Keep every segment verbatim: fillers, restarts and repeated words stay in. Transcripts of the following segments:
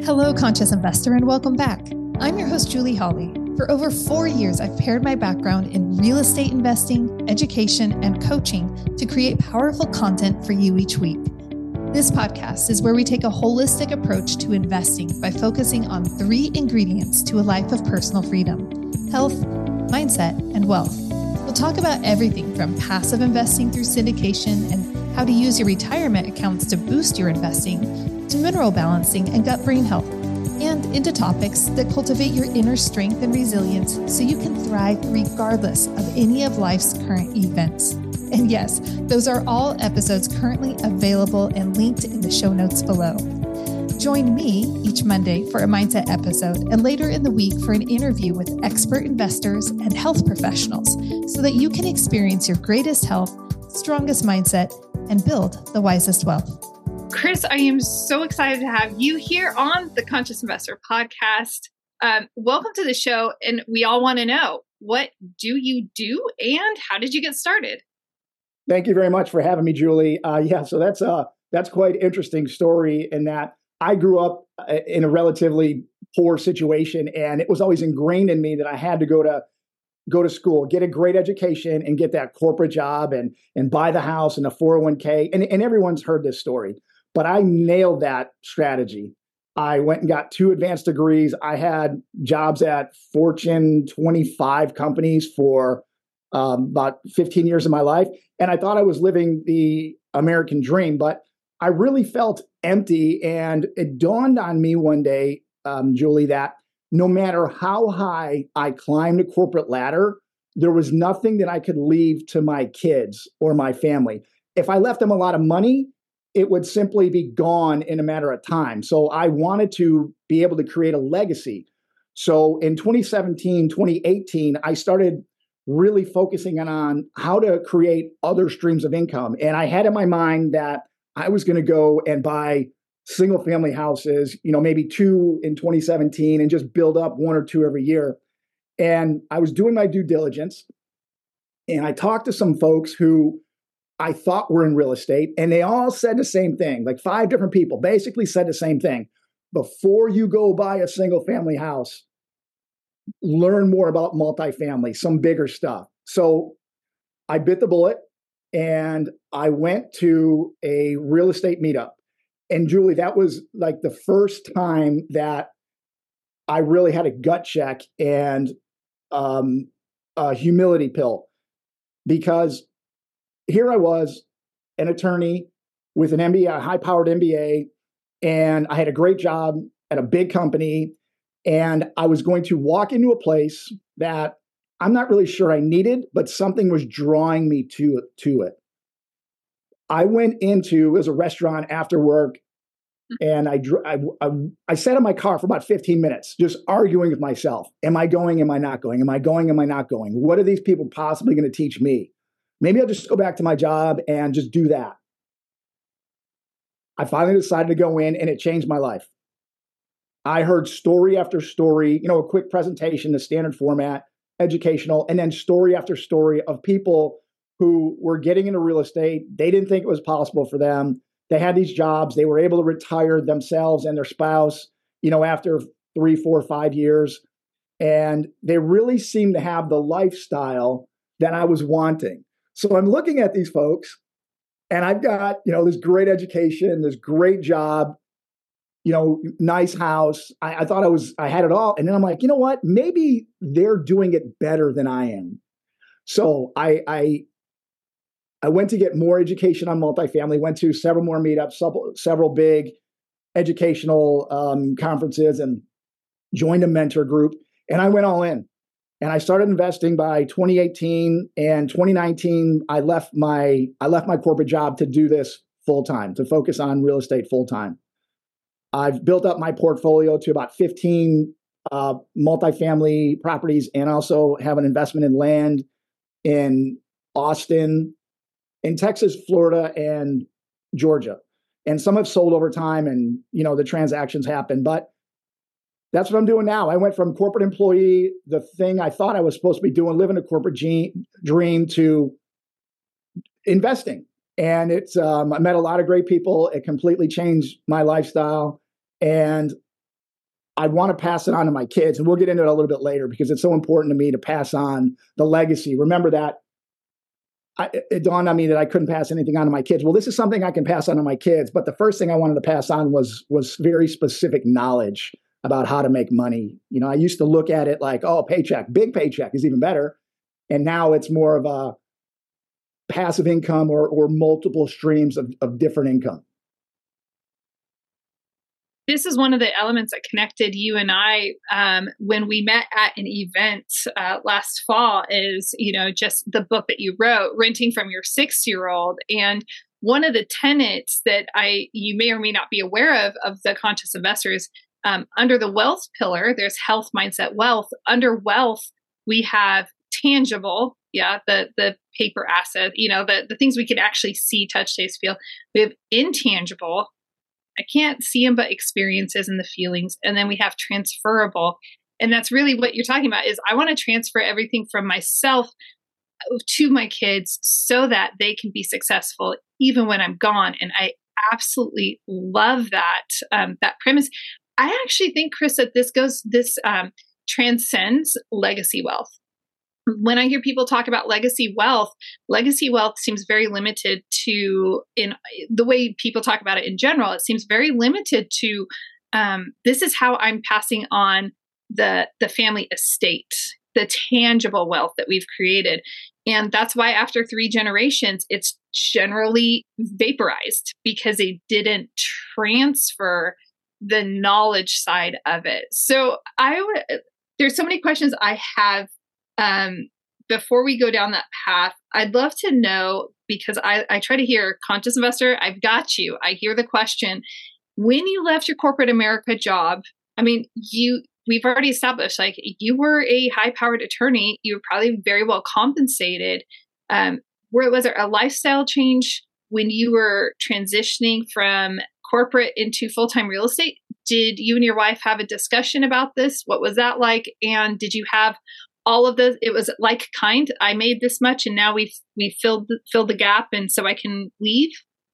Hello, Conscious Investor, and welcome back. I'm your host, Julie Hawley. For over four years, I've paired my background in real estate investing, education, and coaching to create powerful content for you each week. This podcast is where we take a holistic approach to investing by focusing on three ingredients to a life of personal freedom: health, mindset, and wealth. We'll talk about everything from passive investing through syndication and how to use your retirement accounts to boost your investing, to mineral balancing and gut-brain health, and into topics that cultivate your inner strength and resilience so you can thrive regardless of any of life's current events. And yes, those are all episodes currently available and linked in the show notes below. Join me each Monday for a mindset episode and later in the week for an interview with expert investors and health professionals so that you can experience your greatest health, strongest mindset, and build the wisest wealth. Chris, I am so excited to have you here on the Conscious Investor podcast. Um, welcome to the show. And we all want to know, what do you do and how did you get started? Thank you very much for having me, Julie. Uh, yeah, so that's a, that's quite an interesting story in that I grew up in a relatively poor situation, and it was always ingrained in me that I had to go to go to school, get a great education, and get that corporate job and, and buy the house and a four oh one k. And, and everyone's heard this story. But I nailed that strategy. I went and got two advanced degrees. I had jobs at Fortune twenty-five companies for um, about fifteen years of my life. And I thought I was living the American dream, but I really felt empty. And it dawned on me one day, um, Julie, that no matter how high I climbed the corporate ladder, there was nothing that I could leave to my kids or my family. If I left them a lot of money, it would simply be gone in a matter of time. So I wanted to be able to create a legacy. So in twenty seventeen, twenty eighteen, I started really focusing on how to create other streams of income. And I had in my mind that I was going to go and buy single family houses, you know, maybe two in twenty seventeen and just build up one or two every year. And I was doing my due diligence, and I talked to some folks who I thought were in real estate, and they all said the same thing. Like five different people basically said the same thing. Before you go buy a single family house, learn more about multifamily, some bigger stuff. So I bit the bullet and I went to a real estate meetup. And Julie, that was like the first time that I really had a gut check and um, a humility pill, because here I was, an attorney with an M B A, a high-powered M B A, and I had a great job at a big company, and I was going to walk into a place that I'm not really sure I needed, but something was drawing me to it. To it. I went into, it was a restaurant after work, and I, I, I, I sat in my car for about fifteen minutes, just arguing with myself. Am I going? Am I not going? Am I going? Am I not going? What are these people possibly going to teach me? Maybe I'll just go back to my job and just do that. I finally decided to go in, and it changed my life. I heard story after story, you know, a quick presentation, the standard format, educational, and then story after story of people who were getting into real estate. They didn't think it was possible for them. They had these jobs. They were able to retire themselves and their spouse, you know, after three, four, five years. And they really seemed to have the lifestyle that I was wanting. So I'm looking at these folks, and I've got, you know, this great education, this great job, you know, nice house. I, I thought I was, I had it all. And then I'm like, you know what? Maybe they're doing it better than I am. So I, I, I went to get more education on multifamily, went to several more meetups, several, several big educational um, conferences, and joined a mentor group. And I went all in. And I started investing by twenty eighteen, and twenty nineteen, I left my I left my corporate job to do this full time, to focus on real estate full time. I've built up my portfolio to about fifteen uh, multifamily properties, and also have an investment in land in Austin, in Texas, Florida, and Georgia. And some have sold over time, and you know the transactions happen, but that's what I'm doing now. I went from corporate employee, the thing I thought I was supposed to be doing, living a corporate ge- dream, to investing. And it's um, I met a lot of great people. It completely changed my lifestyle. And I want to pass it on to my kids. And we'll get into it a little bit later because it's so important to me to pass on the legacy. Remember that I, it dawned on me that I couldn't pass anything on to my kids. Well, this is something I can pass on to my kids. But the first thing I wanted to pass on was, was very specific knowledge about how to make money. You know, I used to look at it like, oh, paycheck, big paycheck is even better. And now it's more of a passive income or, or multiple streams of, of different income. This is one of the elements that connected you and I um, when we met at an event uh, last fall is, you know, just the book that you wrote, Renting from Your Six-Year-Old. And one of the tenets that I, you may or may not be aware of, of the Conscious Investors, um, under the wealth pillar, there's health, mindset, wealth. Under wealth, we have tangible, yeah, the the paper asset, you know, the, the things we can actually see, touch, taste, feel. We have intangible, I can't see them, but experiences and the feelings. And then we have transferable. And that's really what you're talking about is I want to transfer everything from myself to my kids so that they can be successful even when I'm gone. And I absolutely love that, um, that premise. I actually think, Chris, that this goes, this um, transcends legacy wealth. When I hear people talk about legacy wealth, legacy wealth seems very limited to, in the way people talk about it in general, it seems very limited to, um, this is how I'm passing on the, the family estate, the tangible wealth that we've created. And that's why after three generations, it's generally vaporized because they didn't transfer the knowledge side of it. So I would, there's so many questions I have Um, before we go down that path. I'd love to know, because I, I try to hear conscious investor, I've got you. I hear the question, when you left your corporate America job, I mean, you, we've already established, like you were a high powered attorney. You were probably very well compensated. Um, where was there a lifestyle change when you were transitioning from corporate into full-time real estate? Did you and your wife have a discussion about this? What was that like? And did you have all of those? It was like kind, I made this much and now we've, we filled, filled the gap and so I can leave?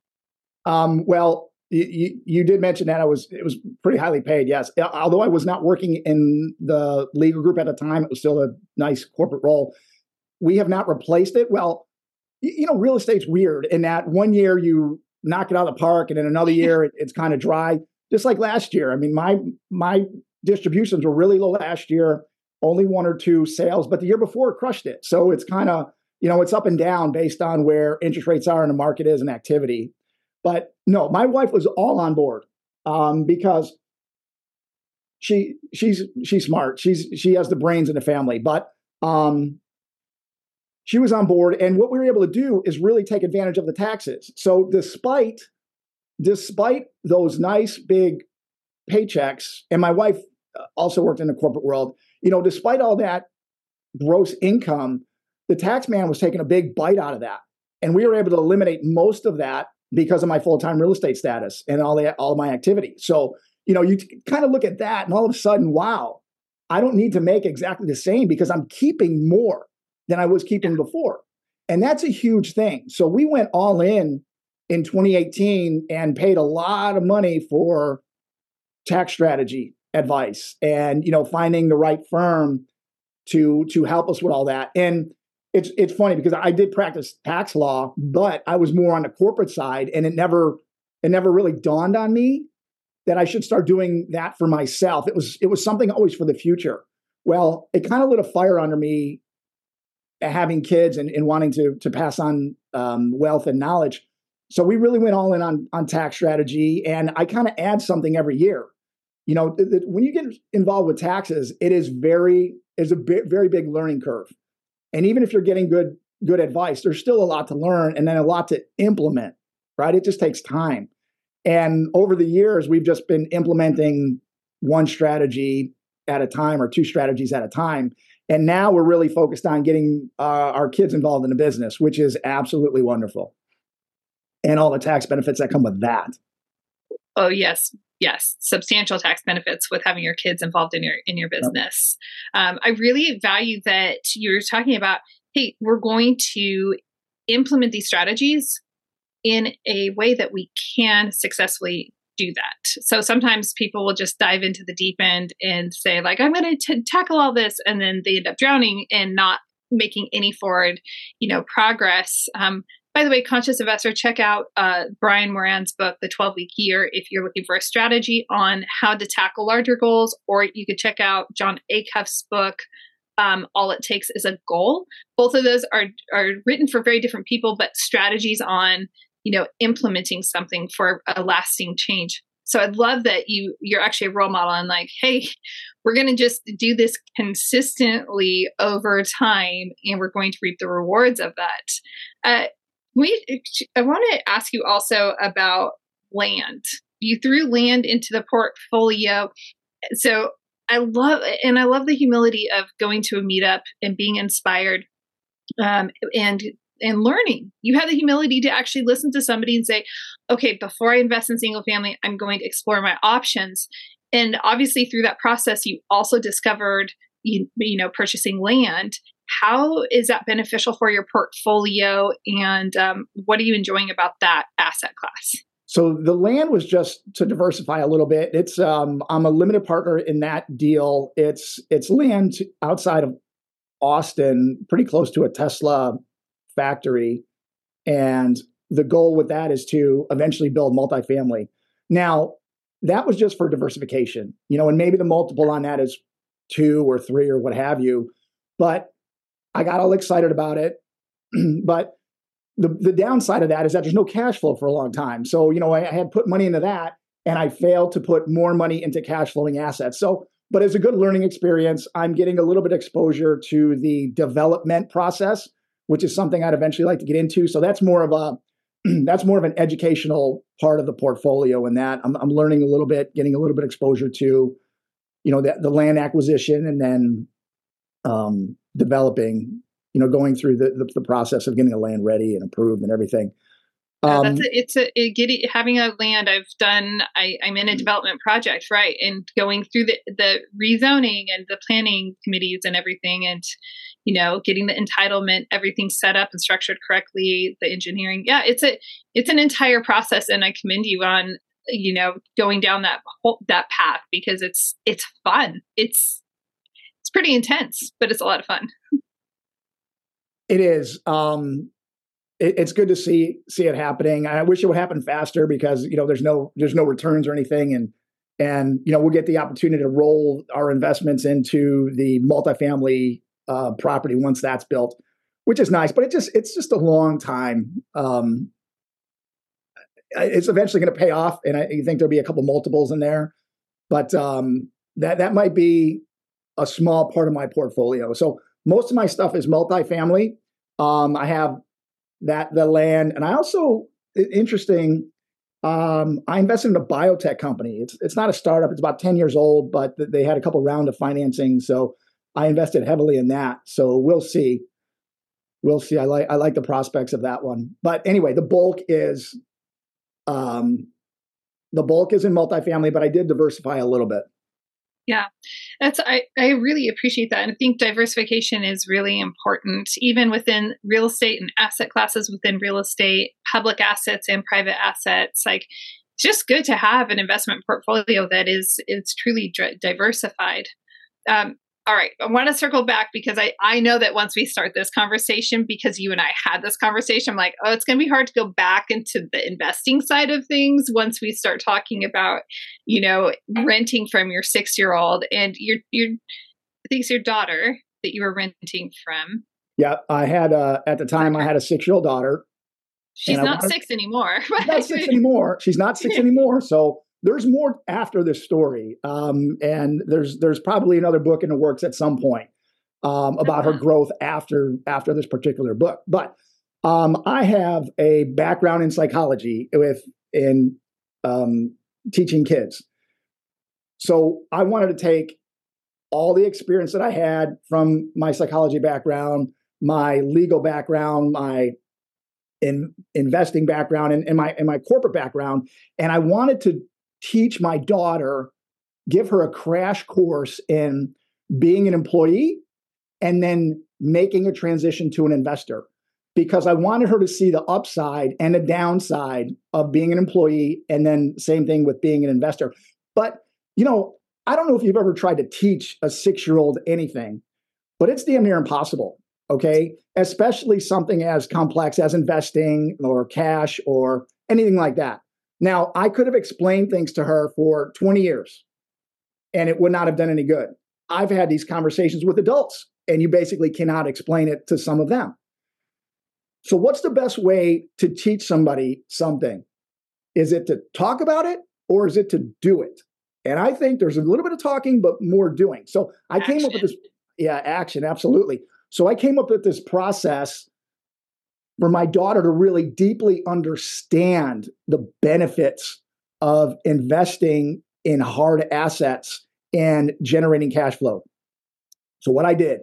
Um, well, you, you did mention that I was, it was pretty highly paid. Yes. Although I was not working in the legal group at the time, it was still a nice corporate role. We have not replaced it. Well, you know, real estate's weird in that one year you knock it out of the park and then another year it, it's kind of dry. Just like last year. I mean, my, my distributions were really low last year. Only one or two sales, but the year before it crushed it. So it's kind of, you know, it's up and down based on where interest rates are and the market is and activity. But no, my wife was all on board um, because she she's she's smart. She's she has the brains in the family, but um, she was on board. And what we were able to do is really take advantage of the taxes. So despite despite those nice big paychecks, and my wife also worked in the corporate world. You know, despite all that gross income, the tax man was taking a big bite out of that. And we were able to eliminate most of that because of my full-time real estate status and all the, all of my activity. So, you know, you t- kind of look at that and all of a sudden, wow, I don't need to make exactly the same because I'm keeping more than I was keeping before. And that's a huge thing. So we went all in in twenty eighteen and paid a lot of money for tax strategy advice and, you know, finding the right firm to, to help us with all that. And it's, it's funny because I did practice tax law, but I was more on the corporate side and it never, it never really dawned on me that I should start doing that for myself. It was, it was something always for the future. Well, it kind of lit a fire under me having kids and, and wanting to, to pass on um, wealth and knowledge. So we really went all in on, on tax strategy, and I kind of add something every year. You know, th- th- when you get involved with taxes, it is very is a bi- very big learning curve. And even if you're getting good good advice, there's still a lot to learn and then a lot to implement, right? It just takes time. And over the years, we've just been implementing one strategy at a time or two strategies at a time. And now we're really focused on getting uh, our kids involved in the business, which is absolutely wonderful. And all the tax benefits that come with that. Oh, yes. Yes. Substantial tax benefits with having your kids involved in your, in your business. Yep. Um, I really value that you're talking about, hey, we're going to implement these strategies in a way that we can successfully do that. So sometimes people will just dive into the deep end and say like, I'm going to tackle all this. And then they end up drowning and not making any forward, you know, progress. Um, by the way, Conscious Investor, check out uh, Brian Moran's book, The twelve-Week Year, if you're looking for a strategy on how to tackle larger goals, or you could check out John Acuff's book, um, All It Takes Is a Goal. Both of those are are written for very different people, but strategies on, you know, implementing something for a lasting change. So I'd love that you, you're actually a role model and like, hey, we're going to just do this consistently over time and we're going to reap the rewards of that. Uh, we, I want to ask you also about land. You threw land into the portfolio. So I love, and I love the humility of going to a meetup and being inspired um, and and learning. You have the humility to actually listen to somebody and say, okay, before I invest in single family, I'm going to explore my options. And obviously through that process, you also discovered, you, you know, purchasing land. How is that beneficial for your portfolio? And um, what are you enjoying about that asset class? So the land was just to diversify a little bit. It's um, I'm a limited partner in that deal. It's it's land outside of Austin, pretty close to a Tesla factory. And the goal with that is to eventually build multifamily. Now, that was just for diversification, you know, and maybe the multiple on that is two or three or what have you. But I got all excited about it. But the, the downside of that is that there's no cash flow for a long time. So, you know, I, I had put money into that and I failed to put more money into cash flowing assets. So, but it's a good learning experience. I'm getting a little bit of exposure to the development process, which is something I'd eventually like to get into. So that's more of a that's more of an educational part of the portfolio. In that I'm, I'm learning a little bit, getting a little bit exposure to, you know, the, the land acquisition, and then um, developing, you know, going through the, the the process of getting the land ready and approved and everything. Yeah, Um, that's a, it's a it, getting having a land. I've done. I, I'm in a development project, right, and going through the the rezoning and the planning committees and everything, and you know, getting the entitlement, everything set up and structured correctly, the engineering. Yeah, it's a it's an entire process, and I commend you on, you know, going down that whole, that path, because it's it's fun. It's it's pretty intense, but it's a lot of fun. It is. Um, it, it's good to see see it happening. I wish it would happen faster because, you know, there's no there's no returns or anything, and and you know, we'll get the opportunity to roll our investments into the multifamily uh, property once that's built, which is nice. But it just it's just a long time. Um, it's eventually going to pay off, and I think there'll be a couple multiples in there, but um, that that might be a small part of my portfolio. So most of my stuff is multifamily. Um, I have that the land, and I also interesting. Um, I invested in a biotech company. It's it's not a startup. It's about ten years old, but they had a couple rounds of financing, so I invested heavily in that. So we'll see. We'll see. I like I like the prospects of that one. But anyway, the bulk is um, the bulk is in multifamily, but I did diversify a little bit. Yeah, that's I, I really appreciate that. And I think diversification is really important, even within real estate and asset classes within real estate, public assets and private assets. Like, it's just good to have an investment portfolio that is is truly diversified. Um, all right, I want to circle back because I, I know that once we start this conversation, because you and I had this conversation, I'm like, oh, it's going to be hard to go back into the investing side of things once we start talking about, you know, renting from your six-year-old and your your I think it's your daughter that you were renting from. Yeah, I had uh, at the time I had a six-year-old daughter. She's not wanted, six anymore. She's not six anymore. She's not six anymore. So there's more after this story, um, and there's there's probably another book in the works at some point um, about uh-huh. her growth after after this particular book. But um, I have a background in psychology with in um, teaching kids, so I wanted to take all the experience that I had from my psychology background, my legal background, my in investing background, and, and my and my corporate background, and I wanted to teach my daughter, give her a crash course in being an employee and then making a transition to an investor. because I wanted her to see the upside and the downside of being an employee, and then same thing with being an investor. But, you know, I don't know if you've ever tried to teach a six-year-old anything, but it's damn near impossible, okay? Especially something as complex as investing or cash or anything like that. Now, I could have explained things to her for twenty years, and it would not have done any good. I've had these conversations with adults, and you basically cannot explain it to some of them. So what's the best way to teach somebody something? Is it to talk about it, or is it to do it? And I think there's a little bit of talking, but more doing. So I Action. came up with this, yeah, action, absolutely. So I came up with this process for my daughter to really deeply understand the benefits of investing in hard assets and generating cash flow. So what I did,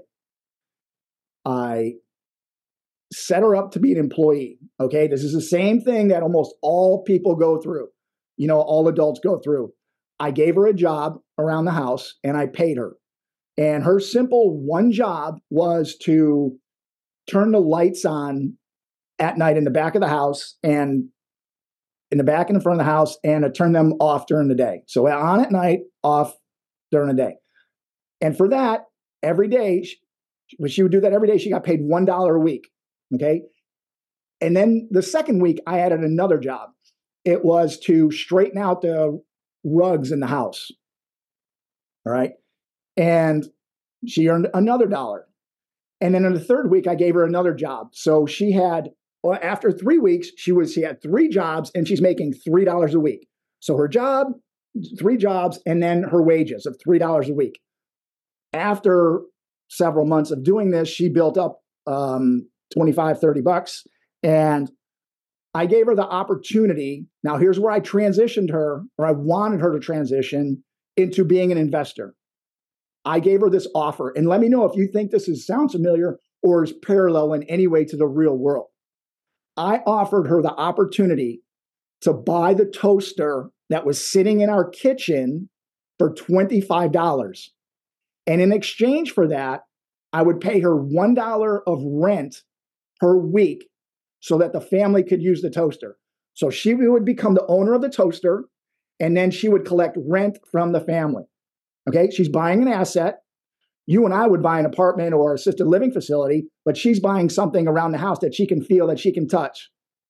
I set her up to be an employee. Okay. This is the same thing that almost all people go through. You know, all adults go through. I gave her a job around the house and I paid her. And her simple one job was to turn the lights on at night in the back of the house and in the back and in front of the house, and to turn them off during the day. So on at night, off during the day. And for that, every day, she, when she would do that every day, she got paid one dollar a week. Okay. And then the second week, I added another job. It was to straighten out the rugs in the house. All right. And she earned another dollar. And then in the third week, I gave her another job. So she had, well, after three weeks, she was, she had three jobs and she's making three dollars a week. So her job, three jobs, and then her wages of three dollars a week. After several months of doing this, she built up um, twenty-five, thirty bucks. And I gave her the opportunity. Now, here's where I transitioned her, or I wanted her to transition into being an investor. I gave her this offer. And let me know if you think this is sounds familiar or is parallel in any way to the real world. I offered her the opportunity to buy the toaster that was sitting in our kitchen for twenty-five dollars. And in exchange for that, I would pay her one dollar of rent per week so that the family could use the toaster. So she would become the owner of the toaster, and then she would collect rent from the family. Okay, she's buying an asset. You and I would buy an apartment or assisted living facility, but she's buying something around the house that she can feel, that she can touch.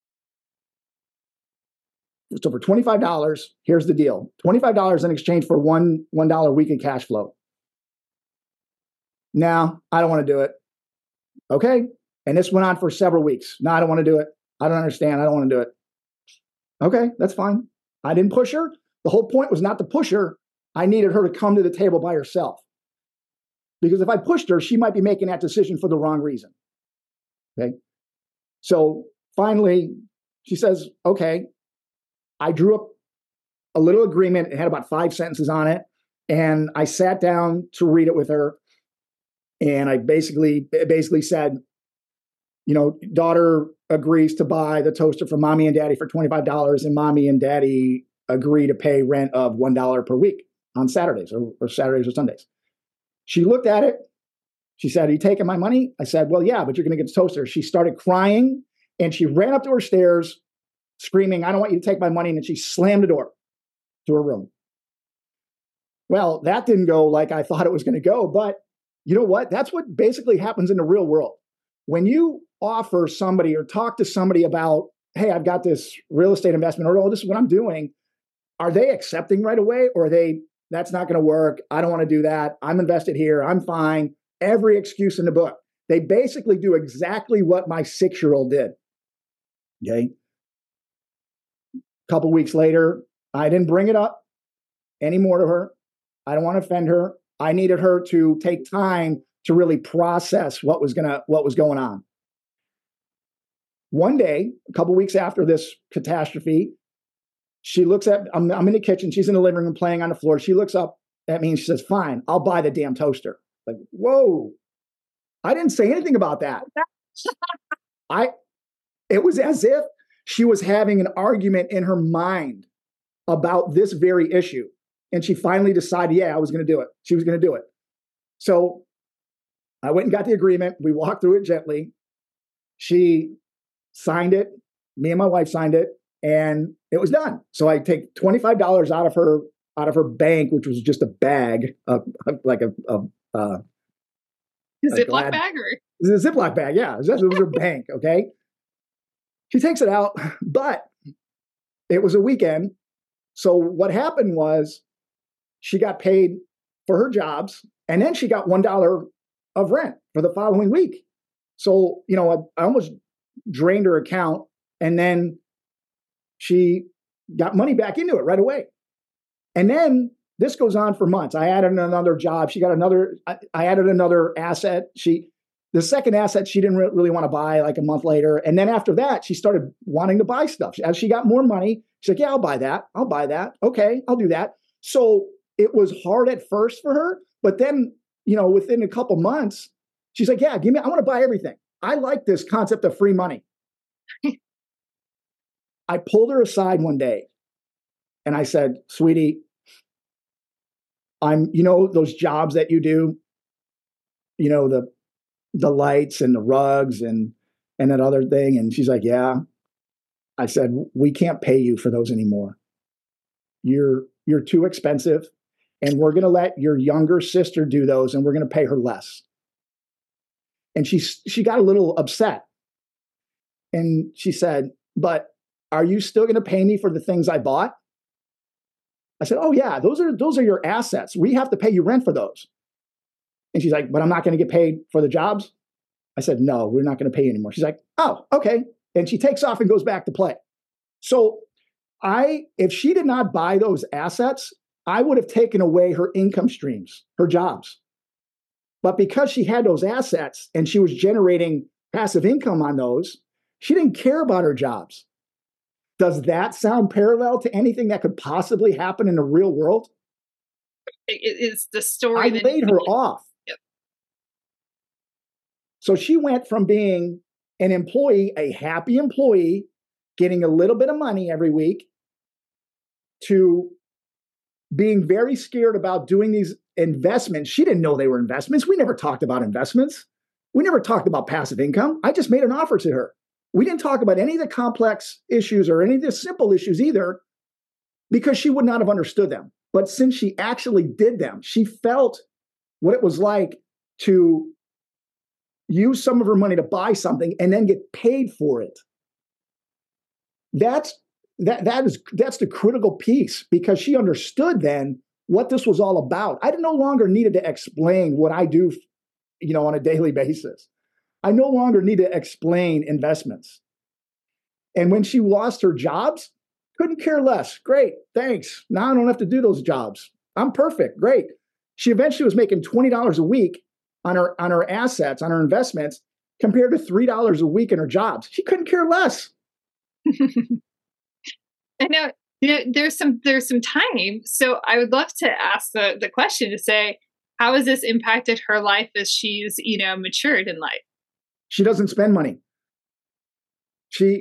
So for twenty-five dollars, here's the deal. twenty-five dollars in exchange for one, one dollar a week in cash flow. Now, I don't want to do it. Okay. And this went on for several weeks. No, I don't want to do it. I don't understand. I don't want to do it. Okay, that's fine. I didn't push her. The whole point was not to push her. I needed her to come to the table by herself. Because if I pushed her, she might be making that decision for the wrong reason. Okay. So finally, she says, okay. I drew up a little agreement. It had about five sentences on it. And I sat down to read it with her. And I basically, basically said, you know, daughter agrees to buy the toaster from mommy and daddy for twenty-five dollars, and mommy and daddy agree to pay rent of one dollar per week on Saturdays or, or Saturdays or Sundays. She looked at it. She said, are you taking my money? I said, well, yeah, but you're going to get the toaster. She started crying and she ran up to her stairs screaming, I don't want you to take my money. And then she slammed the door to her room. Well, that didn't go like I thought it was going to go. But you know what? That's what basically happens in the real world. When you offer somebody or talk to somebody about, hey, I've got this real estate investment, or oh, this is what I'm doing, are they accepting right away? Or are they, that's not going to work. I don't want to do that. I'm invested here. I'm fine. Every excuse in the book. They basically do exactly what my six-year-old did. Okay. A couple weeks later, I didn't bring it up anymore to her. I don't want to offend her. I needed her to take time to really process what was gonna what was going on. One day, a couple weeks after this catastrophe, she looks at, I'm, I'm in the kitchen, she's in the living room playing on the floor. She looks up at me and she says, fine, I'll buy the damn toaster. Like, whoa, I didn't say anything about that. I, it was as if she was having an argument in her mind about this very issue. And she finally decided, yeah, I was going to do it. She was going to do it. So I went and got the agreement. We walked through it gently. She signed it. Me and my wife signed it, and it was done. So I take twenty-five dollars out of her out of her bank, which was just a bag, of, of like a, a, a, a Ziploc glad, bag, or it was a Ziploc bag. Yeah, it was, it was her bank. Okay, she takes it out, but it was a weekend. So what happened was she got paid for her jobs, and then she got one dollar of rent for the following week. So, you know, I, I almost drained her account, and then she got money back into it right away. And then this goes on for months. I added another job. She got another, I, I added another asset. She, the second asset, she didn't re- really want to buy like a month later. And then after that, she started wanting to buy stuff. As she got more money, she's like, yeah, I'll buy that. I'll buy that. Okay, I'll do that. So it was hard at first for her, but then, you know, within a couple months, she's like, yeah, give me, I want to buy everything. I like this concept of free money. I pulled her aside one day and I said, sweetie, I'm, you know, those jobs that you do, you know, the, the lights and the rugs and, and that other thing. And she's like, yeah. I said, we can't pay you for those anymore. You're, you're too expensive, and we're going to let your younger sister do those, and we're going to pay her less. And she, she got a little upset. And she said, but are you still going to pay me for the things I bought? I said, oh yeah, those are, those are your assets. We have to pay you rent for those. And she's like, but I'm not going to get paid for the jobs. I said, no, we're not going to pay you anymore. She's like, oh, okay. And she takes off and goes back to play. So I, if she did not buy those assets, I would have taken away her income streams, her jobs. But because she had those assets and she was generating passive income on those, she didn't care about her jobs. Does that sound parallel to anything that could possibly happen in the real world? It is the story. I laid her off. Yep. So she went from being an employee, a happy employee, getting a little bit of money every week, to being very scared about doing these investments. She didn't know they were investments. We never talked about investments. We never talked about passive income. I just made an offer to her. We didn't talk about any of the complex issues or any of the simple issues either, because she would not have understood them. But since she actually did them, she felt what it was like to use some of her money to buy something and then get paid for it. That's that that is that's the critical piece, because she understood then what this was all about. I no longer needed to explain what I do, you know, on a daily basis. I no longer need to explain investments. And when she lost her jobs, couldn't care less. Great, thanks. Now I don't have to do those jobs. I'm perfect. Great. She eventually was making twenty dollars a week on her on her assets, on her investments, compared to three dollars a week in her jobs. She couldn't care less. I know, you know, there's some there's some time. So I would love to ask the, the question to say, how has this impacted her life as she's, you know, matured in life? She doesn't spend money. She,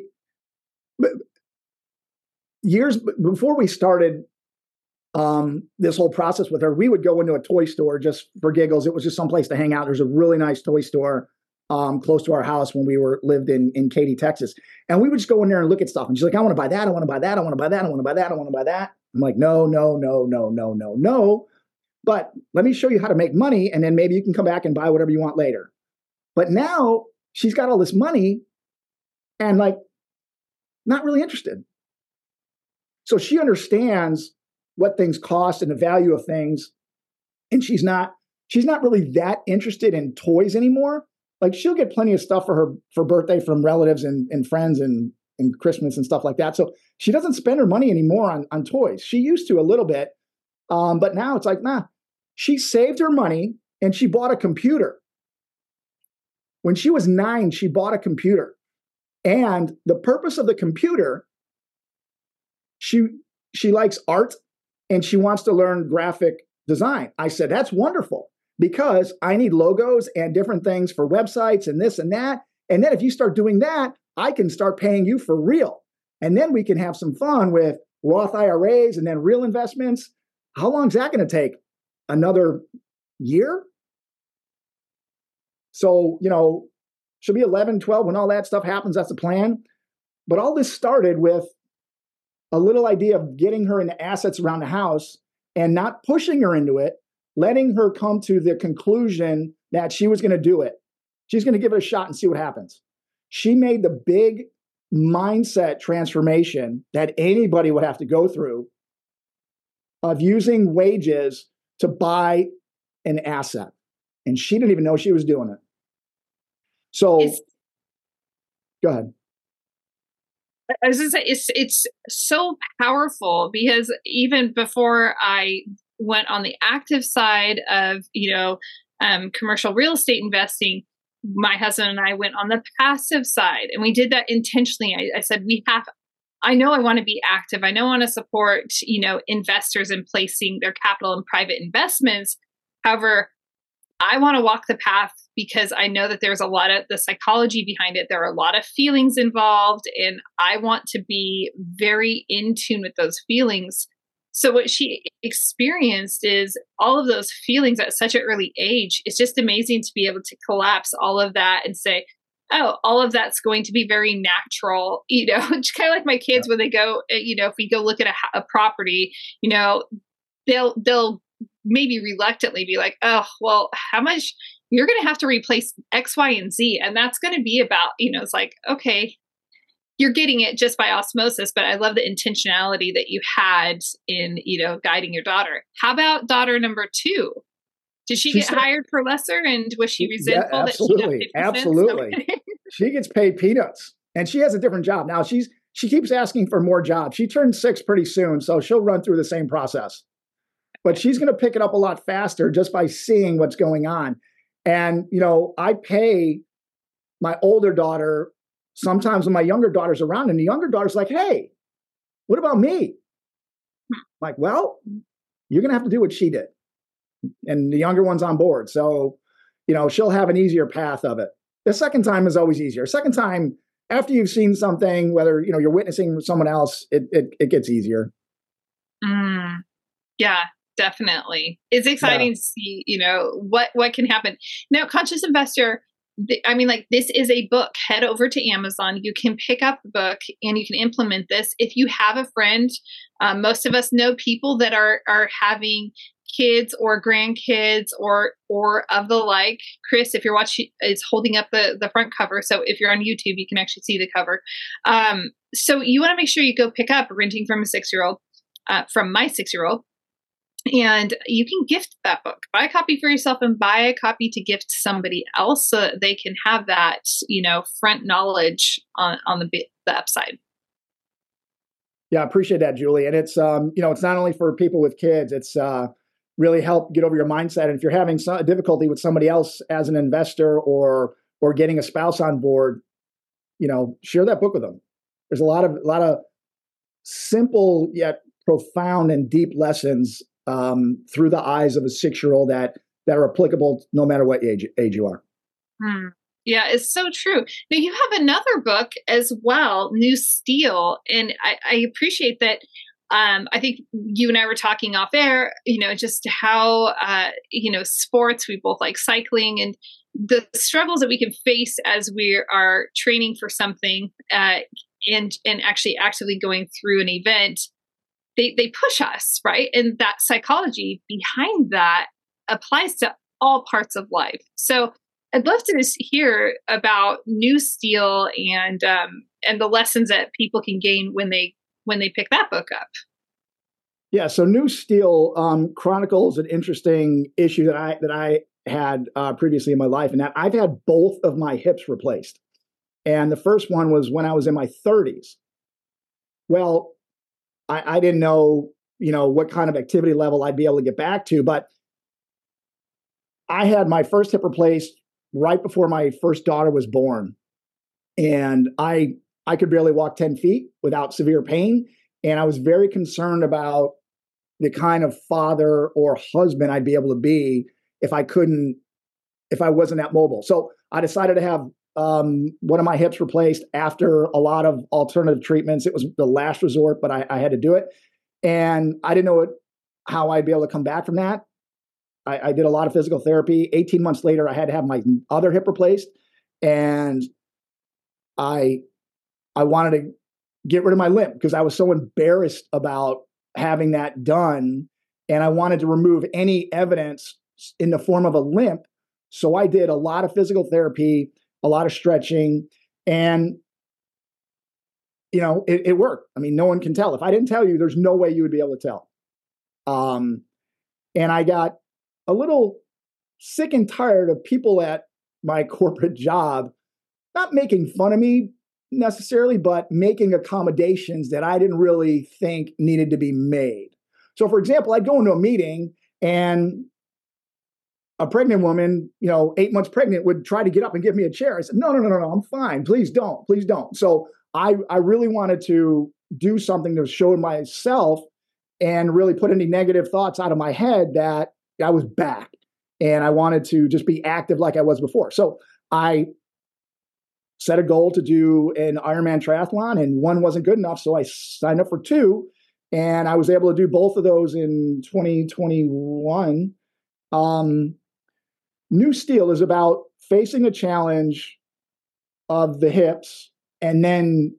years before we started um, this whole process with her, we would go into a toy store just for giggles. It was just someplace to hang out. There's a really nice toy store um, close to our house when we were lived in, in Katy, Texas. And we would just go in there and look at stuff. And she's like, I want to buy that. I want to buy that. I want to buy that. I want to buy that. I want to buy that. I'm like, no, no, no, no, no, no, no. But let me show you how to make money. And then maybe you can come back and buy whatever you want later. But now she's got all this money and like not really interested. So she understands what things cost and the value of things. And she's not, she's not really that interested in toys anymore. Like she'll get plenty of stuff for her for birthday from relatives and, and friends and, and Christmas and stuff like that. So she doesn't spend her money anymore on, on toys. She used to a little bit. Um, but now it's like, nah, she saved her money and she bought a computer. When she was nine, she bought a computer. And the purpose of the computer, she she likes art and she wants to learn graphic design. I said, that's wonderful, because I need logos and different things for websites and this and that. And then if you start doing that, I can start paying you for real. And then we can have some fun with Roth I R As and then real investments. How long is that going to take? Another year? So, you know, She'll be eleven, twelve when all that stuff happens. That's the plan. But all this started with a little idea of getting her into assets around the house and not pushing her into it, letting her come to the conclusion that she was going to do it. She's going to give it a shot and see what happens. She made the big mindset transformation that anybody would have to go through of using wages to buy an asset. And she didn't even know she was doing it. So, it's, go ahead. I was going to say, it's, it's so powerful because even before I went on the active side of, you know, um, commercial real estate investing, my husband and I went on the passive side, and we did that intentionally. I, I said, we have, I know I want to be active. I know I want to support, you know, investors in placing their capital in private investments. However, I want to walk the path because I know that there's a lot of the psychology behind it. There are a lot of feelings involved, and I want to be very in tune with those feelings. So what she experienced is all of those feelings at such an early age. It's just amazing to be able to collapse all of that and say, oh, all of that's going to be very natural. You know, it's kind of like my kids when they go, you know, if we go look at a, a property, you know, they'll, they'll maybe reluctantly be like, oh, well, how much you're going to have to replace X, Y, and Z. And that's going to be about, you know, it's like, okay, you're getting it just by osmosis, but I love the intentionality that you had in, you know, guiding your daughter. How about daughter number two? Did she, she get said, hired for lesser, and was she resentful? Yeah, absolutely, that she absolutely. She gets paid peanuts, and she has a different job now. She's she keeps asking for more jobs. She turns six pretty soon, so she'll run through the same process. But she's going to pick it up a lot faster just by seeing what's going on. And you know, I pay my older daughter sometimes when my younger daughter's around, and the younger daughter's like, hey, what about me? I'm like, well, you're going to have to do what she did. And the younger one's on board. So, you know, she'll have an easier path of it. The second time is always easier. Second time, after you've seen something, whether, you know, you're witnessing someone else, it it, it gets easier. Mm, yeah, definitely. It's exciting yeah. to see, you know, what, what can happen. Now, Conscious Investor, I mean, like, this is a book. Head over to Amazon. You can pick up the book and you can implement this. If you have a friend, um, most of us know people that are are having kids or grandkids or or of the like. Chris, if you're watching, is holding up the, the front cover. So if you're on YouTube, you can actually see the cover. Um, so you want to make sure you go pick up Renting from a Six-Year-Old, uh, from my six-year-old. And you can gift that book. Buy a copy for yourself and buy a copy to gift somebody else so that they can have that, you know, front knowledge on, on the, the upside. Yeah, I appreciate that, Julie. And it's, um, you know, it's not only for people with kids, it's uh, really help get over your mindset. And if you're having some difficulty with somebody else as an investor or or getting a spouse on board, you know, share that book with them. There's a lot of a lot of simple yet profound and deep lessons um, through the eyes of a six-year-old that that are applicable no matter what age age you are. Hmm. Yeah, it's so true. Now you have another book as well, New Steel, and I, I appreciate that. Um, I think you and I were talking off air, you know, just how, uh, you know, sports, we both like cycling, and the struggles that we can face as we are training for something uh, and and actually actively going through an event. They they push us, right? And that psychology behind that applies to all parts of life. So I'd love to just hear about New Steel and um, and the lessons that people can gain when they when they pick that book up. Yeah, so New Steel um, chronicles an interesting issue that I that I had uh, previously in my life, and that I've had both of my hips replaced. And the first one was when I was in my thirties. Well, I, I didn't know, you know, what kind of activity level I'd be able to get back to, but I had my first hip replaced right before my first daughter was born, and I I could barely walk ten feet without severe pain, and I was very concerned about the kind of father or husband I'd be able to be if I couldn't, if I wasn't that mobile. So I decided to have um, one of my hips replaced after a lot of alternative treatments. It was the last resort, but I, I had to do it. And I didn't know it, how I'd be able to come back from that. I, I did a lot of physical therapy. eighteen months later, I had to have my other hip replaced. and I I wanted to get rid of my limp because I was so embarrassed about having that done, and I wanted to remove any evidence in the form of a limp. So I did a lot of physical therapy, a lot of stretching, and you know, it, it worked. I mean, no one can tell. If I didn't tell you, there's no way you would be able to tell. Um, and I got a little sick and tired of people at my corporate job not making fun of me necessarily, but making accommodations that I didn't really think needed to be made. So, for example, I'd go into a meeting and a pregnant woman, you know, eight months pregnant, would try to get up and give me a chair. I said, no, no, no, no, no, I'm fine. Please don't. Please don't. So I, I really wanted to do something to show myself and really put any negative thoughts out of my head that I was back. And I wanted to just be active like I was before. So I set a goal to do an Ironman triathlon, and one wasn't good enough. So I signed up for two, and I was able to do both of those in twenty twenty-one. Um, New Steel is about facing a challenge of the hips and then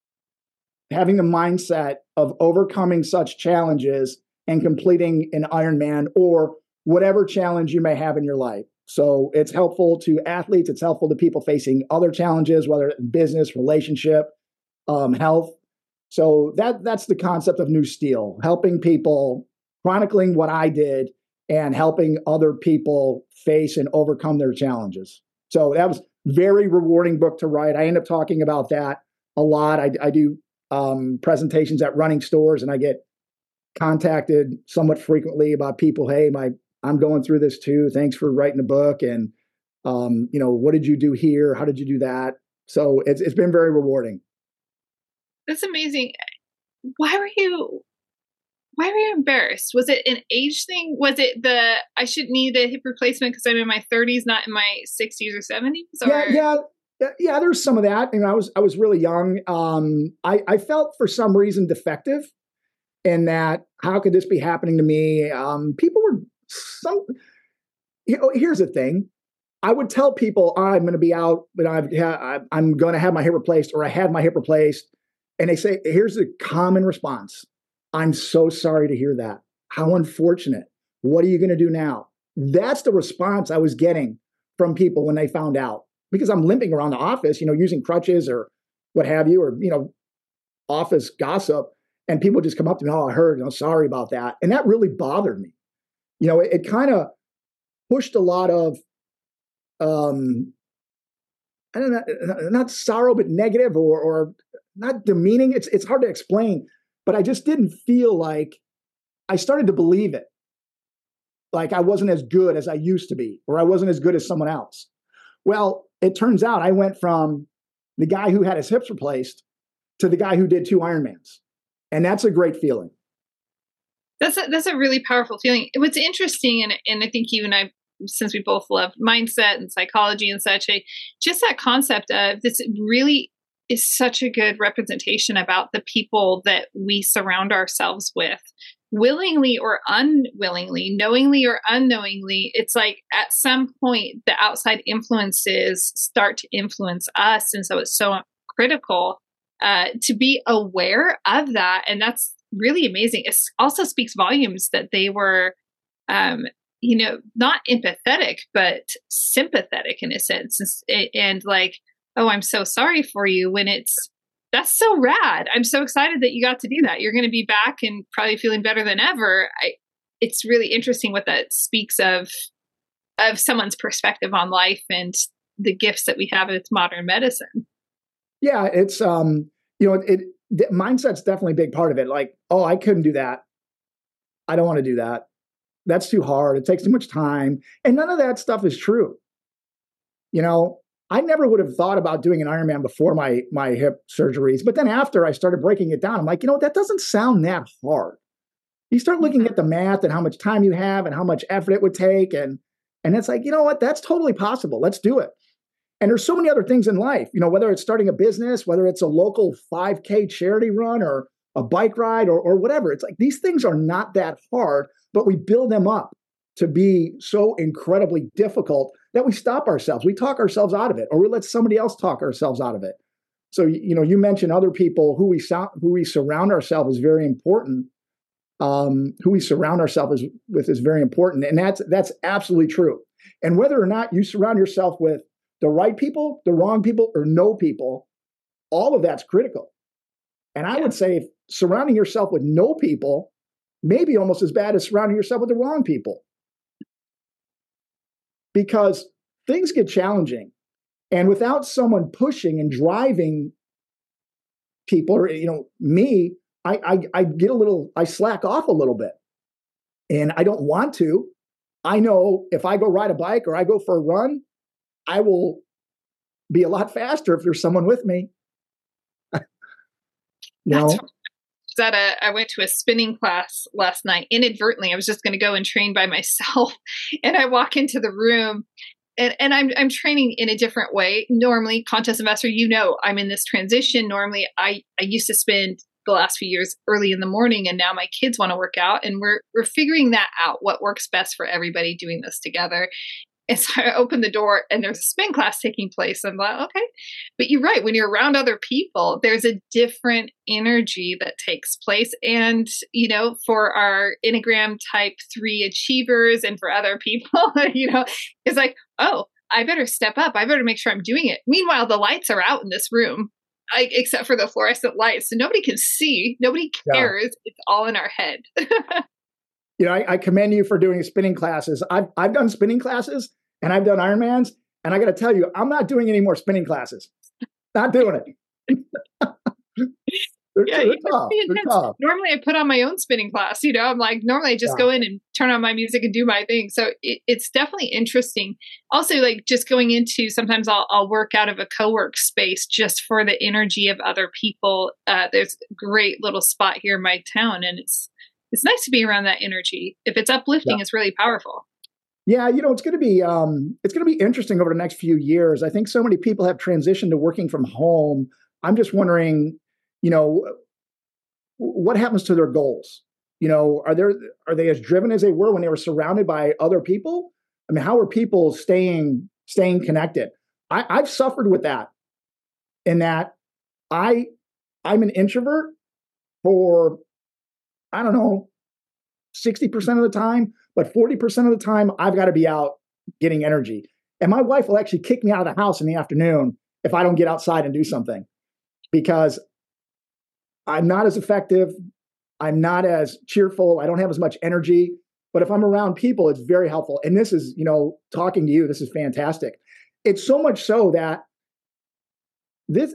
having the mindset of overcoming such challenges and completing an Ironman or whatever challenge you may have in your life. So it's helpful to athletes. It's helpful to people facing other challenges, whether it's business, relationship, um, health. So that that's the concept of New Steel, helping people, chronicling what I did and helping other people face and overcome their challenges. So that was a very rewarding book to write. I end up talking about that a lot. I, I do um, presentations at running stores, and I get contacted somewhat frequently about people, hey, my I'm going through this too. Thanks for writing a book. And, um, you know, what did you do here? How did you do that? So it's it's been very rewarding. That's amazing. Why were you, why were you embarrassed? Was it an age thing? Was it the, I should need a hip replacement because I'm in my thirties, not in my sixties or seventies? Or? Yeah, yeah. Yeah, there's some of that. And I was I was really young. Um, I, I felt for some reason defective, and that how could this be happening to me? Um, people were some. You know, here's the thing. I would tell people, oh, I'm going to be out, but I've yeah, I'm going to have my hip replaced, or I had my hip replaced, and they say, here's the common response: I'm so sorry to hear that. How unfortunate. What are you going to do now? That's the response I was getting from people when they found out. Because I'm limping around the office, you know, using crutches or what have you, or, you know, office gossip. And people just come up to me, oh, I heard, I'm sorry about that. And that really bothered me. You know, it, it kind of pushed a lot of, um, I don't know, not sorrow, but negative or, or not demeaning. It's, it's hard to explain, but I just didn't feel like I started to believe it. Like I wasn't as good as I used to be, or I wasn't as good as someone else. Well, it turns out I went from the guy who had his hips replaced to the guy who did two Ironmans. And that's a great feeling. That's a, that's a really powerful feeling. What's interesting, and, and I think you and I, since we both love mindset and psychology and such, I, just that concept of this really is such a good representation about the people that we surround ourselves with. Willingly or unwillingly, knowingly or unknowingly, it's like at some point the outside influences start to influence us. And so it's so critical uh, to be aware of that. And that's really amazing. It also speaks volumes that they were, um, you know, not empathetic, but sympathetic in a sense. And, and like, oh, I'm so sorry for you, when it's, that's so rad. I'm so excited that you got to do that. You're going to be back and probably feeling better than ever. I, it's really interesting what that speaks of, of someone's perspective on life and the gifts that we have with modern medicine. Yeah, it's, um, you know, it, it mindset's definitely a big part of it. Like, oh, I couldn't do that. I don't want to do that. That's too hard. It takes too much time. And none of that stuff is true. You know, I never would have thought about doing an Ironman before my my hip surgeries. But then after I started breaking it down, I'm like, you know, that doesn't sound that hard. You start looking at the math and how much time you have and how much effort it would take. And, and it's like, you know what, that's totally possible. Let's do it. And there's so many other things in life, you know, whether it's starting a business, whether it's a local five K charity run or a bike ride or, or whatever. It's like these things are not that hard, but we build them up to be so incredibly difficult that we stop ourselves. We talk ourselves out of it, or we let somebody else talk ourselves out of it. So, you know, you mentioned other people who we so, who we surround ourselves is very important. Um, who we surround ourselves with is very important, and that's that's absolutely true. And whether or not you surround yourself with the right people, the wrong people, or no people, all of that's critical. And I yeah. would say if surrounding yourself with no people may be almost as bad as surrounding yourself with the wrong people, because things get challenging. And without someone pushing and driving people, or, you know, me, I, I, I get a little, I slack off a little bit. And I don't want to. I know if I go ride a bike or I go for a run, I will be a lot faster if there's someone with me. you know? At a, I went to a spinning class last night inadvertently. I was just going to go and train by myself. And I walk into the room. And, and I'm I'm training in a different way. Normally, Contest Investor, you know, I'm in this transition. Normally, I, I used to spend the last few years early in the morning, and now my kids want to work out, and we're we're figuring that out. What works best for everybody doing this together. And so I open the door, and there's a spin class taking place. I'm like, okay, but you're right. When you're around other people, there's a different energy that takes place. And you know, for our Enneagram Type Three achievers, and for other people, you know, it's like, oh, I better step up. I better make sure I'm doing it. Meanwhile, the lights are out in this room, I, except for the fluorescent lights, so nobody can see. Nobody cares. Yeah. It's all in our head. You know, I, I commend you for doing spinning classes. I've I've done spinning classes and I've done Ironmans, and I got to tell you, I'm not doing any more spinning classes. Not doing it. they're, yeah, they're tough. They're tough. Normally, I put on my own spinning class. You know, I'm like, normally I just yeah. go in and turn on my music and do my thing. So it, it's definitely interesting. Also, like just going into, sometimes I'll, I'll work out of a co-work space just for the energy of other people. Uh, there's a great little spot here in my town, and it's it's nice to be around that energy. If it's uplifting, yeah. it's really powerful. Yeah, you know, it's going to be um, it's going to be interesting over the next few years. I think so many people have transitioned to working from home. I'm just wondering, you know, what happens to their goals? You know, are there are they as driven as they were when they were surrounded by other people? I mean, how are people staying staying connected? I, I've suffered with that. In that, I I'm an introvert for I don't know sixty percent of the time, but forty percent of the time I've got to be out getting energy. And my wife will actually kick me out of the house in the afternoon if I don't get outside and do something, because I'm not as effective. I'm not as cheerful. I don't have as much energy. But if I'm around people, it's very helpful. And this is, you know, talking to you, this is fantastic. It's so much so that this,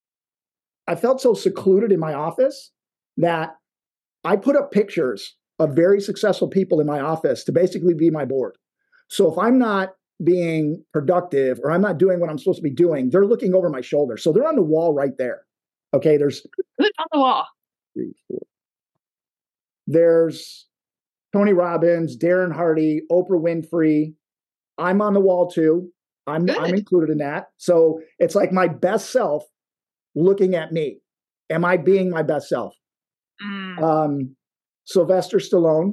I felt so secluded in my office that I put up pictures of very successful people in my office to basically be my board. So if I'm not being productive or I'm not doing what I'm supposed to be doing, they're looking over my shoulder. So they're on the wall right there. Okay, there's who's on the wall? Three, four. There's Tony Robbins, Darren Hardy, Oprah Winfrey. I'm on the wall too. I'm Good. I'm included in that. So it's like my best self looking at me. Am I being my best self? Mm. Um, Sylvester Stallone,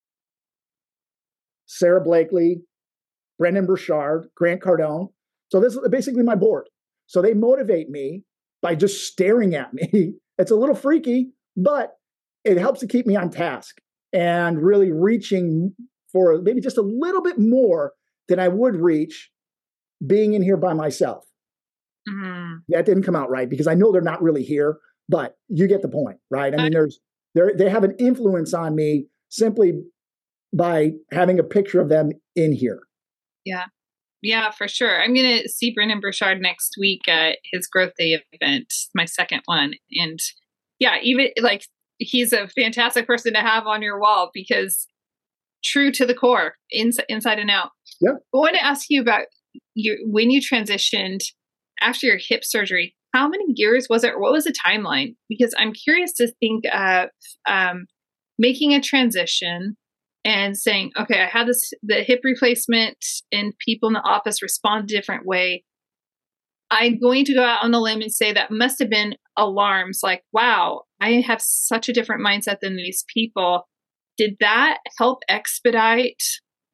Sarah Blakely, Brendan Burchard, Grant Cardone. So this is basically my board. So they motivate me by just staring at me. It's a little freaky, but it helps to keep me on task and really reaching for maybe just a little bit more than I would reach being in here by myself. Mm-hmm. That didn't come out right because I know they're not really here, but you get the point, right? I mean, there's they they have an influence on me simply by having a picture of them in here. Yeah. Yeah, for sure. I'm going to see Brendan Burchard next week at his Growth Day event, my second one. And yeah, even like he's a fantastic person to have on your wall because true to the core, ins- inside and out. Yeah. I want to ask you about your, when you transitioned after your hip surgery, how many years was it? Or what was the timeline? Because I'm curious to think of um, making a transition and saying, okay, I had this, the hip replacement and people in the office respond a different way. I'm going to go out on a limb and say that must have been alarms like, wow, I have such a different mindset than these people. Did that help expedite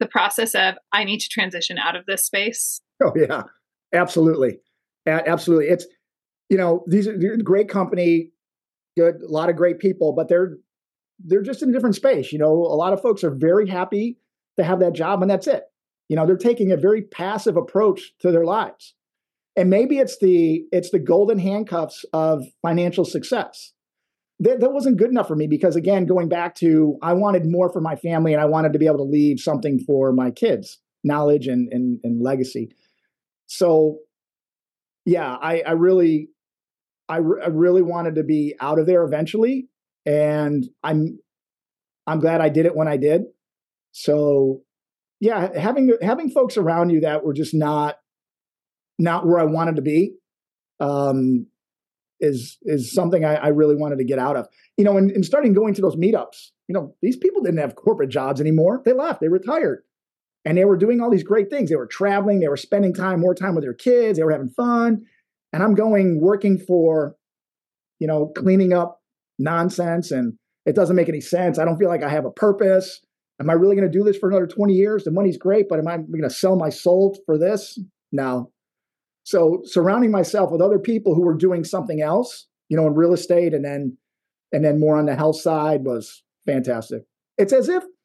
the process of, I need to transition out of this space? Oh yeah, absolutely. A- absolutely. It's, you know, these are they're a great company, good, a lot of great people, but they're, they're just in a different space. You know, a lot of folks are very happy to have that job and that's it. You know, they're taking a very passive approach to their lives. And maybe it's the, it's the golden handcuffs of financial success. That, that wasn't good enough for me because, again, going back to, I wanted more for my family and I wanted to be able to leave something for my kids, knowledge and, and, and legacy. So yeah, I, I really, I, re- I really wanted to be out of there eventually. And I'm, I'm glad I did it when I did. So yeah, having, having folks around you that were just not, not where I wanted to be, um, is, is something I, I really wanted to get out of, you know, and, and starting going to those meetups, you know, these people didn't have corporate jobs anymore. They left, they retired, and they were doing all these great things. They were traveling, they were spending time, more time with their kids. They were having fun. And I'm going, working for, you know, cleaning up nonsense. And it doesn't make any sense. I don't feel like I have a purpose. Am I really going to do this for another twenty years? The money's great, but am I going to sell my soul for this? No. So surrounding myself with other people who were doing something else, you know, in real estate and then, and then more on the health side was fantastic. It's as if,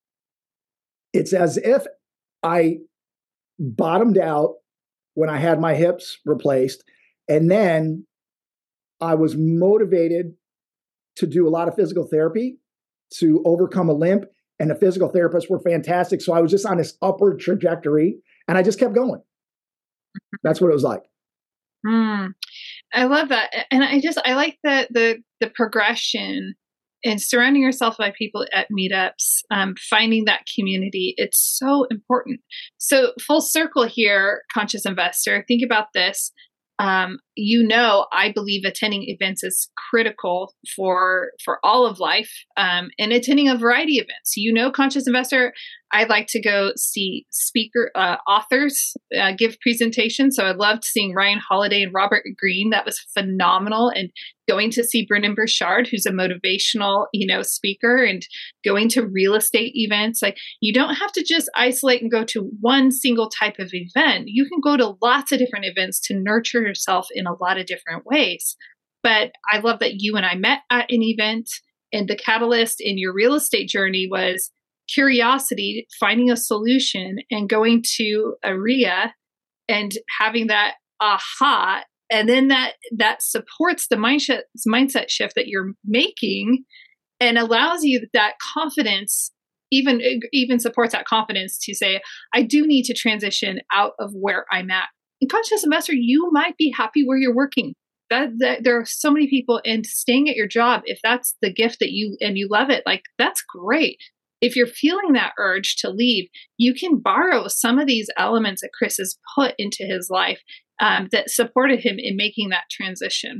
it's as if I bottomed out when I had my hips replaced. And then I was motivated to do a lot of physical therapy to overcome a limp. And the physical therapists were fantastic. So I was just on this upward trajectory and I just kept going. That's what it was like. Mm, I love that. And I just, I like the, the, the progression and surrounding yourself by people at meetups, um, finding that community. It's so important. So full circle here, conscious investor, think about this. Um, you know, I believe attending events is critical for, for all of life, um, and attending a variety of events. You know, conscious investor, I like to go see speaker, uh, authors, uh, give presentations. So I loved seeing Ryan Holiday and Robert Greene. That was phenomenal. And going to see Brendon Burchard, who's a motivational, you know, speaker, and going to real estate events. Like, you don't have to just isolate and go to one single type of event. You can go to lots of different events to nurture yourself in a lot of different ways. But I love that you and I met at an event, and the catalyst in your real estate journey was curiosity, finding a solution, and going to a R I A and having that aha. And then that that supports the mindset mindset shift that you're making and allows you that confidence, even even supports that confidence to say, I do need to transition out of where I'm at. In conscious investor, you might be happy where you're working. That, that there are so many people, and staying at your job, if that's the gift that you and you love it, like, that's great. If you're feeling that urge to leave, you can borrow some of these elements that Chris has put into his life um, that supported him in making that transition.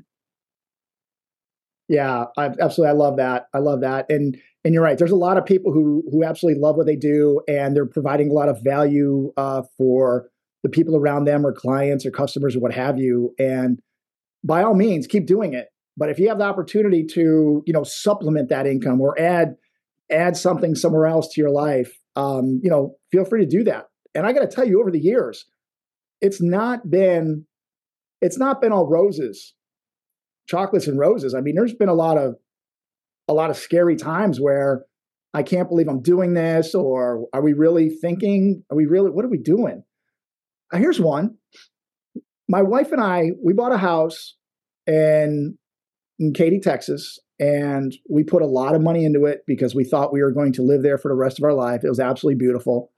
Yeah, I, absolutely. I love that. I love that. And and you're right. There's a lot of people who who absolutely love what they do, and they're providing a lot of value uh, for the people around them, or clients, or customers, or what have you. And by all means, keep doing it. But if you have the opportunity to, you know, supplement that income or add add something somewhere else to your life, um, you know, feel free to do that. And I got to tell you, over the years, it's not been, it's not been all roses, chocolates and roses. I mean, there's been a lot of, a lot of scary times where I can't believe I'm doing this, or are we really thinking, are we really, what are we doing? Uh, here's one. My wife and I, we bought a house in, in Katy, Texas. And we put a lot of money into it because we thought we were going to live there for the rest of our life. It was absolutely beautiful.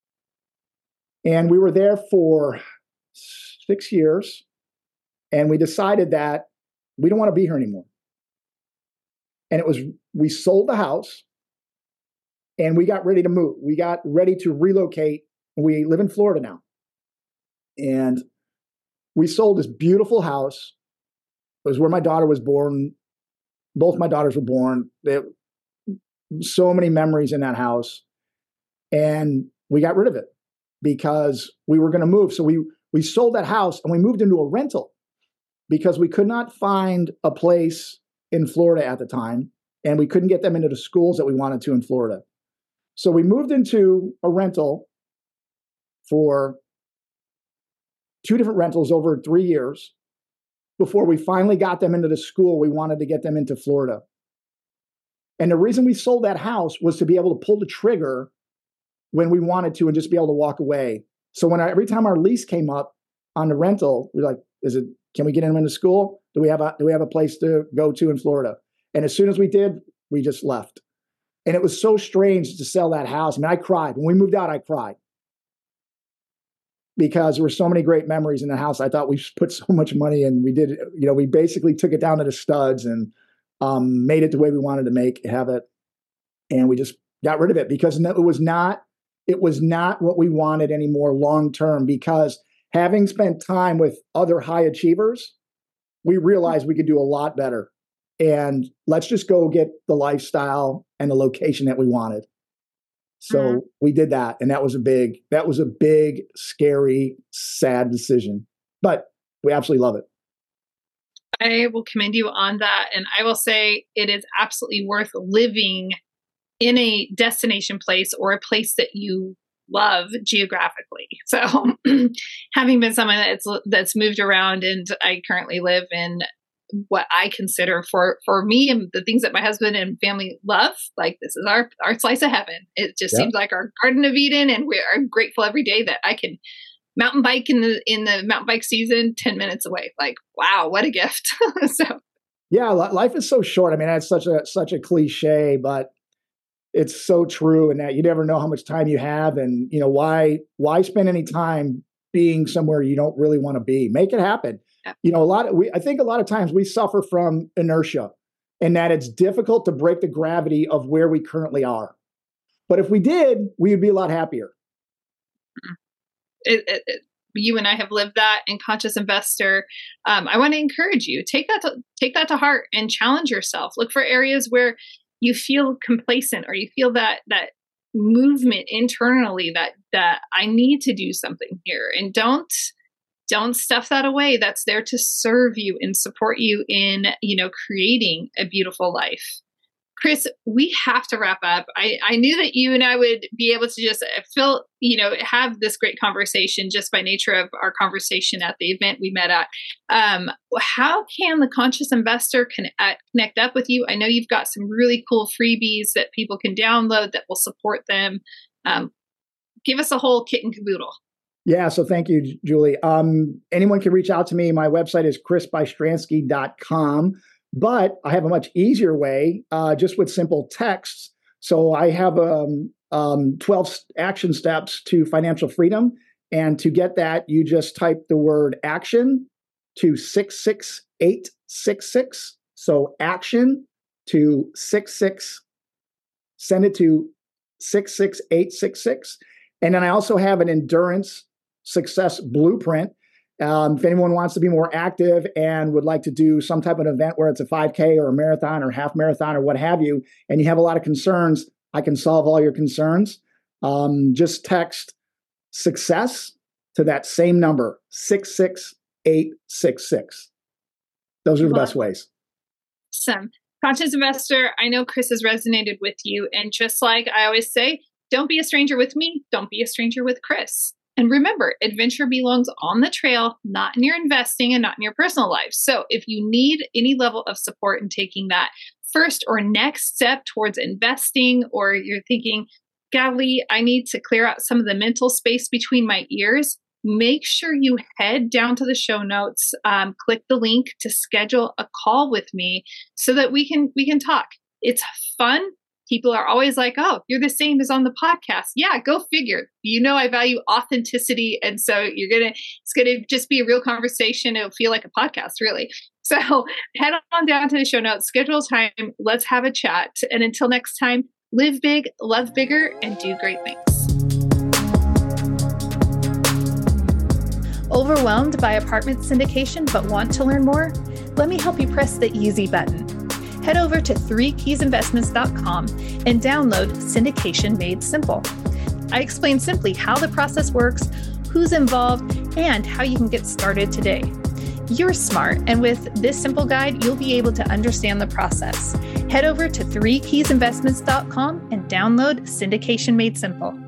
And we were there for six years. And we decided that we don't want to be here anymore. And it was, we sold the house and we got ready to move. We got ready to relocate. We live in Florida now. And we sold this beautiful house. It was where my daughter was born. Both my daughters were born. There so many memories in that house. And we got rid of it because we were going to move. So we, we sold that house and we moved into a rental because we could not find a place in Florida at the time. And we couldn't get them into the schools that we wanted to in Florida. So we moved into a rental for two different rentals over three years before we finally got them into the school we wanted to get them into Florida. And the reason we sold that house was to be able to pull the trigger when we wanted to and just be able to walk away. So when I, every time our lease came up on the rental, we're like, is it, can we get them into school? Do we have a, do we have a place to go to in Florida? And as soon as we did, we just left. And it was so strange to sell that house. I mean, I cried. When we moved out, I cried. Because there were so many great memories in the house. I thought we put so much money in. We did, you know, we basically took it down to the studs and um, made it the way we wanted to make have it. And we just got rid of it because it was not, it was not what we wanted anymore long-term, because having spent time with other high achievers, we realized we could do a lot better. And let's just go get the lifestyle and the location that we wanted. So mm-hmm. we did that. And that was a big, that was a big, scary, sad decision. But we absolutely love it. I will commend you on that. And I will say it is absolutely worth living in a destination place or a place that you love geographically. So having been someone that's, that's moved around, and I currently live in what I consider for, for me and the things that my husband and family love, like this is our, our slice of heaven. It just yep. seems like our Garden of Eden. And we are grateful every day that I can mountain bike in the, in the mountain bike season, ten minutes away. Like, wow, what a gift. So yeah, life is so short. I mean, that's such a, such a cliche, but it's so true. And that you never know how much time you have, and you know, why, why spend any time being somewhere you don't really want to be? Make it happen. You know, a lot of, we, I think a lot of times we suffer from inertia, and that it's difficult to break the gravity of where we currently are. But if we did, we would be a lot happier. It, it, it, you and I have lived that in Conscious Investor. Um, I want to encourage you, take that to, take that to heart and challenge yourself. Look for areas where you feel complacent, or you feel that, that movement internally that, that I need to do something here, and don't, Don't stuff that away. That's there to serve you and support you in, you know, creating a beautiful life. Chris, we have to wrap up. I, I knew that you and I would be able to just feel, you know, have this great conversation just by nature of our conversation at the event we met at. Um, how can the Conscious Investor connect, connect up with you? I know you've got some really cool freebies that people can download that will support them. Um, give us a whole kit and caboodle. Yeah, so thank you, Julie. Um, anyone can reach out to me. My website is chris bystransky dot com, but I have a much easier way, uh, just with simple texts. So I have um, um, twelve action steps to financial freedom. And to get that, you just type the word action to six six eight six six. So action to six six, send it to six six eight six six. And then I also have an endurance success blueprint. Um, if anyone wants to be more active and would like to do some type of event where it's a five K or a marathon or half marathon or what have you, and you have a lot of concerns, I can solve all your concerns. Um, just text success to that same number, six six eight six six. Those are the best ways. Awesome. Conscious Investor, I know Chris has resonated with you. And just like I always say, don't be a stranger with me. Don't be a stranger with Chris. And remember, adventure belongs on the trail, not in your investing and not in your personal life. So if you need any level of support in taking that first or next step towards investing, or you're thinking, golly, I need to clear out some of the mental space between my ears, make sure you head down to the show notes, um, click the link to schedule a call with me so that we can we can talk. It's fun. People are always like, oh, you're the same as on the podcast. Yeah, go figure. You know, I value authenticity. And so you're going to, it's going to just be a real conversation. It'll feel like a podcast, really. So head on down to the show notes, schedule time. Let's have a chat. And until next time, live big, love bigger, and do great things. Overwhelmed by apartment syndication but want to learn more? Let me help you press the easy button. Head over to three keys investments dot com and download Syndication Made Simple. I explain simply how the process works, who's involved, and how you can get started today. You're smart, and with this simple guide, you'll be able to understand the process. Head over to three keys investments dot com and download Syndication Made Simple.